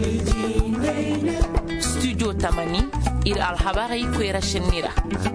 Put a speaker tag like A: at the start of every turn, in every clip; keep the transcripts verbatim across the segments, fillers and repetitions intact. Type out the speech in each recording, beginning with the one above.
A: studio tamani ir alhabari kwera shenira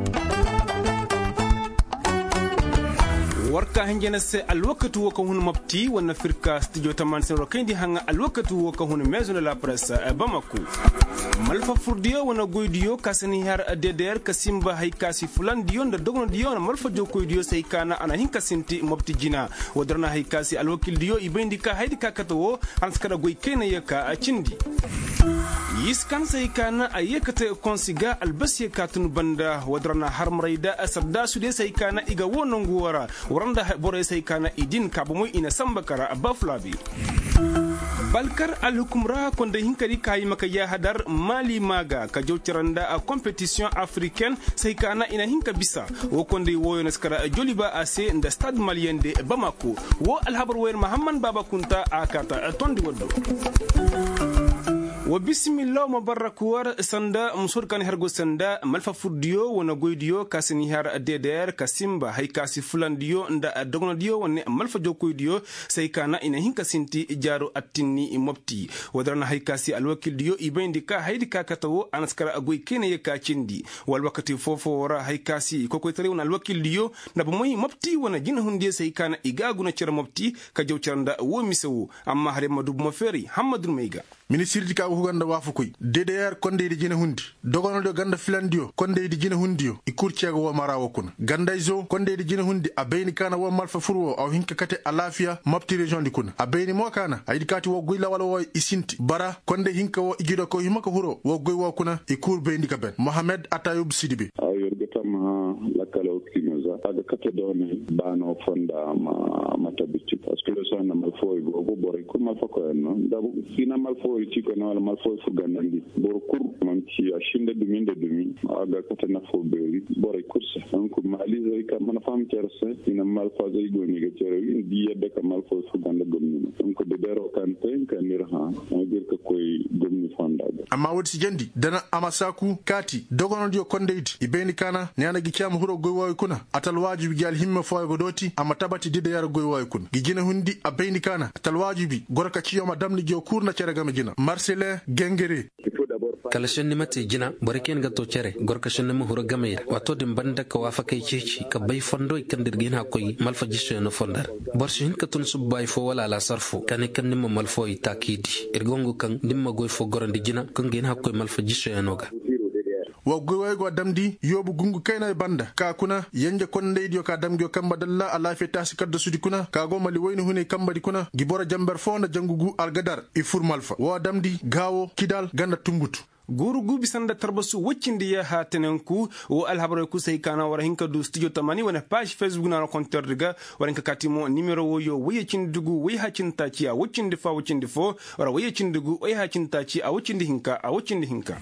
B: warka hanjena se alwakatu waka hun mapti wana firka studio taman sen rokindi hanga alwakatu waka hun maison de la presse Bamako malfa furdiyo wana goydiyo kasani har D D R kasimba haykasi fulan diyo nda dogno diyo na malfa joko diyo sai kana ana hinka sinti mapti jina wadarna haykasi alwakil diyo ibendika haydika katawo hanskara goy kena yaka a cindi yiskan sai kana ayyakata konsiga albasiya katun banda wadrana harmraida asabda su de sai kana iga wonon guwara waranda bore sai kana idin kabumu ina sambakara abaflabi balkar alhukumra konda hinkari kayi maka ya hadar mali maga ka jawtiranda a competition africaine sai kana ina hinka bisa wo konde woyo naskara joliba ase nda stade malien de Bamako wo alhabar wer Muhammad Baba Kunta akata tondi woddo wa bismillah mubarak war sanda musur kan hergo sanda malfa furdiyo wona goydiyo kasini har D D R kasimba hay kasi fulandiyo nda dogno diyo wonne malfa jokoydiyo sai kana ina hinka sinti jaro attinni mopti wadarna hay kasi alwakil diyo ibendika haydika katawo anaskara agoy kene yaka cindi wal wakati fofo wara hay kasi kokoy tare wona alwakil diyo na bomoy mopti wona jina hunde sai kana igaguna cer mopti ka jawcaranda wo misewu amma hare madub mo feri hamadou meiga
C: ministre ka huganda wafu koy D D R konde di jina hundi dogono do ganda filandio konde di jina hundio i kurciego wo marawo kun ganda izo konde di jina hundi abeni kana wo malfa furwo aw hinka kate alafia mapti region di kun abeni mo kana aydi kati wo goyla wala wo isinti bara konde hinka wo igido ko himaka huro wo goy wo kuna i kur bendi ka ben Mohamed Atayub Sidibe
D: aw yorgatama lakalo kimoza aga kate doni bano fonda ma matabici parce que le son na malfo go go bore ko malfa ko no dabu fina malfo ci ko no malfo fu ganandi bor kur man ci ashinde dumi de dumi aga kate na fo be bore kurse donc mali zai ka man fam cerse ina malfo zai go ni ga cere indi yedde ka malfo fu ganda gomni donc de dero kan ten kan nirha ngir ka koy gomni fonda
C: amma wodi jendi dana amasaku kati dogono dio kondeidi ibeni kana nyana gicham huro goy woy kuna atal wajibi gal himma fo go doti amma tabati dide yar goy woy kun gijina hundi abeni kana atal wajibi gorka ciyo madamni jo kurna cere gam jina Marcelin Gengere
E: kala shenni mate jina baraken gato cere gorka shenni mu huro gameya wato dim banda ka wafa kay cici ka bay fondo kandir gina koy malfa jisso no fondar borsu hin katun subbay fo wala la sarfu kan kan nimma malfo itakidi ergongo kan nimma goy fo gorandi jina kan gina koy malfa jisso no ga
C: wa goy go damdi yobu gungu kayna banda ka kuna yanje konde dio ka damgyo kamba dalla ala fe tasi kadda sudi kuna ka go mali wayno hune kamba di kuna gibora jamber fonda jangugu algadar e furmalfa wa damdi gawo kidal ganda tumbutu
B: guru gubi sanda tarbasu wacindi ya hatenenku o alhabare ku sai kana wara hinka du studio tamani wana page Facebook na compteur diga wara hinka katimo numero woyo waye cindugu waye hacin taci a wacindi fa wacindi fo wara waye cindugu waye hacin taci a wacindi hinka a wacindi hinka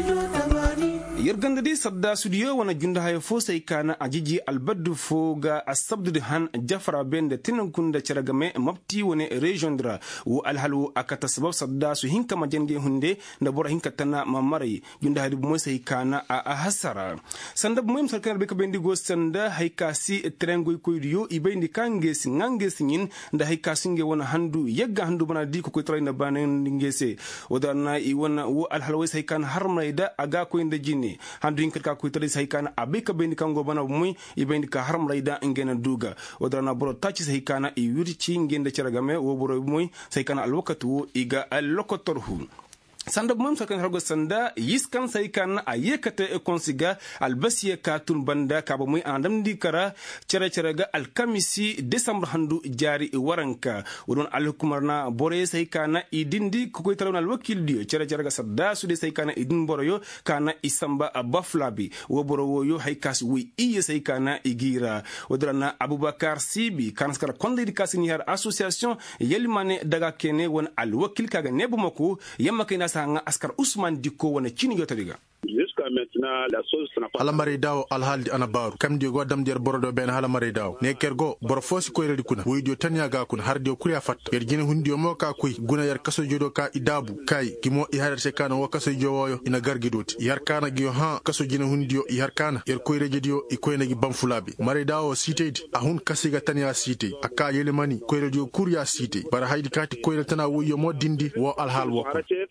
B: yerganda di sadda studio wana junda hay fo sai kana ajiji albaddu fo ga asabdu han jafra bende tinakun da ceragame mapti wone region dra wo alhalu akata sabab sadda su hinka majenge hunde da bora hinka tana mamari junda hadi mo sai kana a hasara sanda mo sarkar be ka bendi go sanda haykasi trengo koydiyo ibendi kange singange singin da haykasi nge wona handu yagga handu bana di ko koy na banen ngese wadana i wona wo alhalwa sai kana harmayda aga ko inde jinni handu hinkar ka koy sai kana abe ka bendi kango bana muy ibendi ka harmayda ngena duga wadana boro tachi sai kana i wirci ngende ceragame wo boro muy sai kana alwakatu iga allokotorhu sanda mum sakan hargo sanda yiskan sai kan ayekata e konsiga albasiya katun banda kaba muy andam di kara cere cere ga alkamisi december handu jari e waranka wodon alhukumarna bore sai kana idindi ko koy talon alwakil dio cere cere ga sadda su de sai kana idin boroyo kana isamba baflabi wo boro yo haykas wi iye sai kana igira wodana abubakar sibi kan skara konde di kasini har association yelimane daga kene won alwakil kaga nebumako yamma kayna nga askar Ousmane Dikko wana chini yota diga
D: jusqu'à maintenant la sauce n'a pas
C: alamare daw alhaldi anabaru kam di go dam der borodo ben halamare daw ne kergo boro fosi ko redi kuna woydio tanya ga kun hardi kuriya fat yer jine hundio mo ka kuy guna yar kaso jodo ka idabu kay gimo i harse kana wo kaso jowoyo ina gargidoti yar kana gi ha kaso jine hundio yar kana yer koy rejedio i koy nagi bamfulabi mare daw sitedi ahun kasiga tanya site aka yelemani koy redio kuriya site bara haydi kati koy tana woyo mo dindi wo alhal wo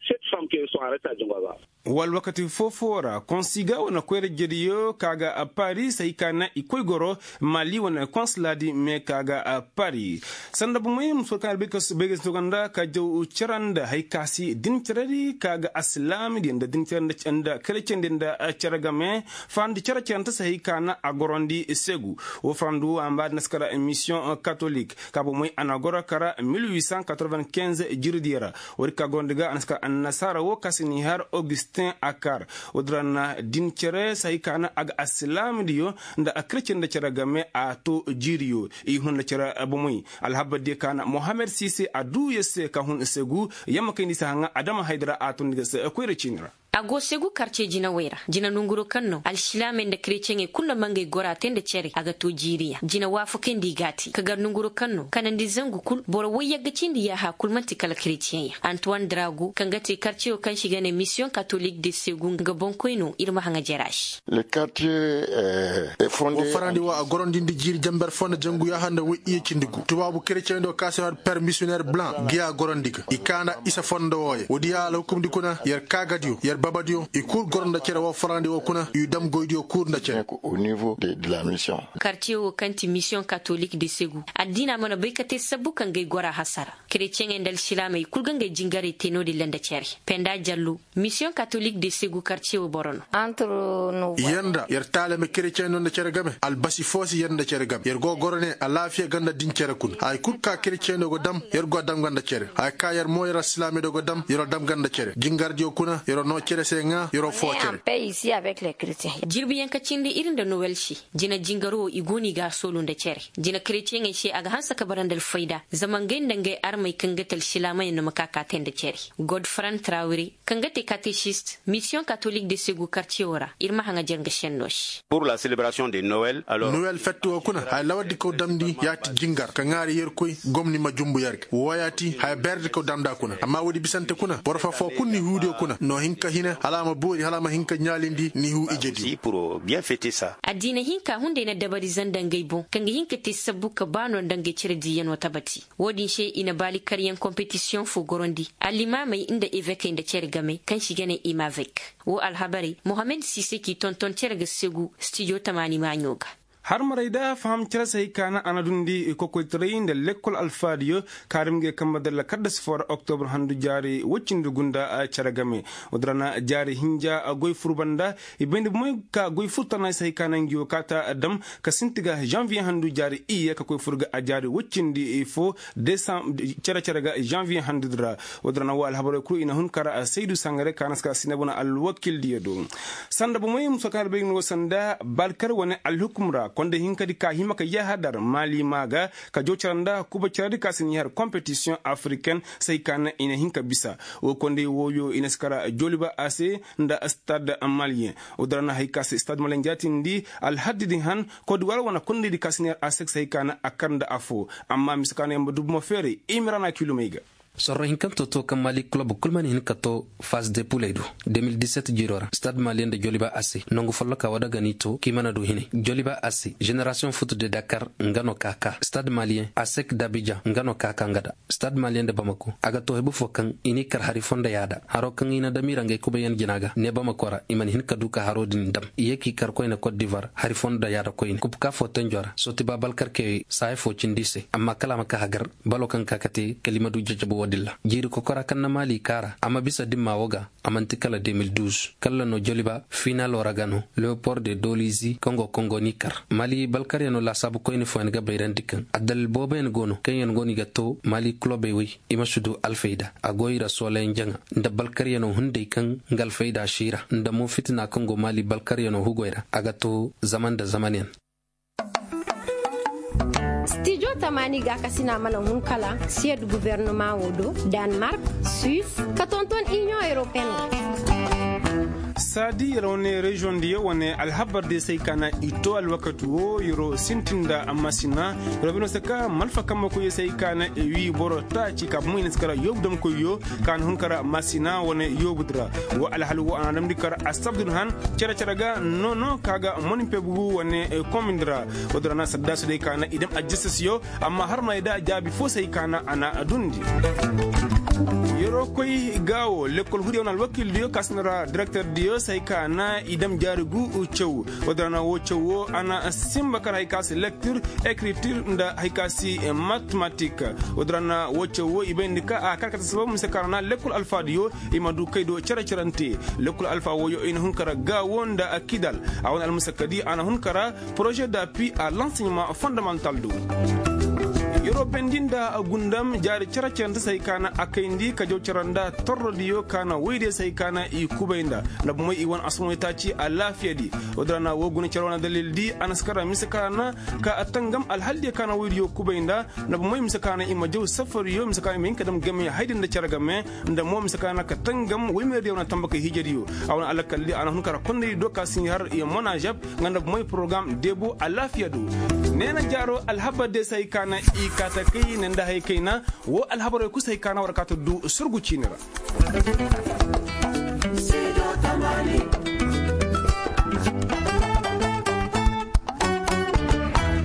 F: ke so arata jingwa ba
B: wal wakati fofora konsiga wana kwere jeriyo kaga a Paris sai kana ikoi goro Mali wana konsuladi me kaga a Paris sanda bu moyim so kan bekas begas toganda ka jaw charanda hay kasi din charari kaga aslam din da din charanda canda krecen din da charaga me fandi characenta sai kana agorondi segu o frandu amba naskara mission catholique ka bu moy anagora kara mille huit cent quatre-vingt-quinze jirdira wori ka gondiga anaska annasara wo kasini har Augustin Akar odrana din chere sai kana aga aslam diyo nda akrecen da charaga me a to jiriyo i hun da chara abumui alhabadi kana Mohamed Sisi adu yese ka hun segu yamma kayni sahanga Adama Haidara atun diga se akwai recinira
G: ago segu karce jina wera jina nunguro kanno alshilamen da krechenge kunna mange gora tende chere aga to jiriya jina wafu kendi gati kaga nunguro kanno kanandi zangu kul boro waya gacindi ya ha kulmanti kala krechenya Antoine Drago kangate karce o kan shigane mission catholique de segu nga bonkoino irma hanga jerash
H: le quartier est fondé
C: o farandi wa agorondindi jiri jamber fonda jangu ya handa wo iye cindigu tubabu chrétien do kase war père missionnaire blanc giya gorondiga ikana isa fonda woye wodi ya la kumdi kuna yer kagadio yer babadio e cour goronda cere wo farandi wo kuna yu dam goydio cour nda cere
H: au niveau de, de la mission
G: quartier o kanti mission catholique de segu adina mana baykate sabu kan gay gora hasara chrétien endal shilame kulgange jingare teno de lenda cere penda jallu mission catholique de segu quartier o borono
I: entre no
C: yanda yer taleme chrétien non cere game al basi fosi yanda cere game yer go gorone alafiya ganda din cere kun ay kurka chrétien do go dam yer go dam ganda cere ay ka yer moyra islamé do go dam yer dam ganda cere jingardio kuna yer no cere senga yer fo cere
I: paix ici avec les chrétiens
G: jirbi yanka cindi irin da noel shi jina jingaro igoni ga solo da cere jina chrétien ngai shi aga hansa kabarandal faida zaman genda ngai armai kangatal shilamai no makaka tende cere Godfran Traoré kangate catéchiste mission catholique de Segu quartier ora irma hanga jenga shennosh
J: pour la célébration de Noël alors
C: Noël fetto kuna ay lawadi ko damdi yati jingar ka ngari yer koy gomni ma jumbu yarke woyati hay berde ko damda kuna amma wodi bisante kuna borfa fo kunni huudo kuna no hinka hina halama boodi halama hinka nyalindi ni hu ijedi
J: pour bien fêter ça
G: adina hinka hunde na dabari zanda ngai bon kanga hinka te sabuka bano dange cire diyan wata bati wodi she ina bali karyan competition fo gorondi alima mai inda eveke inda cire game kan shigane imavek wo alhabari Mohamed Sisi ki tonton cire ga Segu studio tamani manyoga
B: har marayda faham cira sai kana anadundi ko train de l'école alfadio karimge kamba de la kaddas for octobre handu jari woccindu gunda a caragame odrana jari hinja goy furbanda ibende moy ka goy furtana sai kana ngiyo kata adam ka sintiga janvier handu jari iya ka koy furga a jari woccindi fo décembre cara caraga janvier handu dra odrana wal habare ku ina hun kara Seydou Sangare kanaska sinabuna al wakil diedo sanda bu moy musakar be no sanda balkar woni al hukmra konde hinkadi ka himaka yahadar Mali maga ka jocaranda kuba caradi kasin yar competition africaine sai kana ina hinka bisa o konde woyo ina skara joliba ase nda stade malien o darana hay kas stade malien jati ndi al haddidi han ko duwal wana konde di kasin yar ase sai kana akanda afo amma miskana yamba dubmo fere imirana kilomega
E: sorro hinkanto to kam Mali club kulman hinkato phase de pouleidu deux mille dix-sept jirora stade malien de Joliba A C nongo follo ka wada ganito kimana do hine Joliba A C génération foot de Dakar ngano kaka stade malien A S E C d'Abidjan ngano kaka ngada stade malien de Bamako aga to hebu fokan ini kar hari fonda yada haro kan ina damira ngay kubayen jinaga ne Bamakora iman hinka duka haro din dam yeki kar koyna Côte d'Ivoire hari fonda yada koyin kupka foten jora soti babal kar ke sai fo cindise amma kala maka hagar balokan kakati kalimadu jajabu dilla jiri ko kora kan Mali kara ama bisa dimma woga amanti kala deux mille douze kala no Joliba final oragano Leopold de Dolizi Congo Congo Nikar Mali balkariano la sabu ko ni fo en gabayran dikan adal boben gono kenyen goni gatto Mali club e wi imasudu alfeida agoyra sole njanga nda balkariano hunde kan ngal feida shira nda mo fitna Congo Mali balkariano hugoyra agato zaman da zamanian
I: studio tamani ga kasina mana hun kala sied gouvernement wodo Denmark Suisse katonton Union Européenne
B: sadi rawne region diye wone alhabar de sai kana ito alwakatu wo yoro sintinda amasina robino saka malfa kama ko sai kana e wi boro ta ci kap mu skara yobdam ko yo kan hunkara masina wone yobudra wo alhalu wo anam dikar asabdun han cera ceraga no no kaga moni pebu wone komindra wodrana sadda su de kana idam ajisasiyo amma har mai da jabi fo sai kana ana adundi yoro koy gawo lekol hudi onal wakil dio kasnara directeur dio saykana idam jarugu uchew wadana wo chewo ana simba kara hikasi lecture écriture nda hikasi mathématique wadana wo chewo ibendika a karkata sabab msekarana lekol alfa dio imadu kaydo chara charante lekol alfa wo yo in hunkara gawo nda akidal awon al musakadi ana hunkara projet d'appui à l'enseignement fondamental do yoro bendinda gundam jari characenta saykana akayndi kajo charanda torrodiyo kana weyde saykana i kubaynda nabu moy iwan asmo taci a lafiyadi odrana woguna charwana dalil di anaskara misakana ka atangam alhaldi kana weydiyo kubaynda nabu moy misakana ima jaw safariyo misakana min kadam gamme haydinda charagame nda mo misakana ka tangam weymer dewna tambaka hijadiyo awna alakalli ana hunkara konde do ka sinyar e monajab nganda moy programme debo a lafiyadu nena jaro alhabade saykana i kata kai nenda hay kaina wo alhabaro ku sai kana warkatu du surgu cinira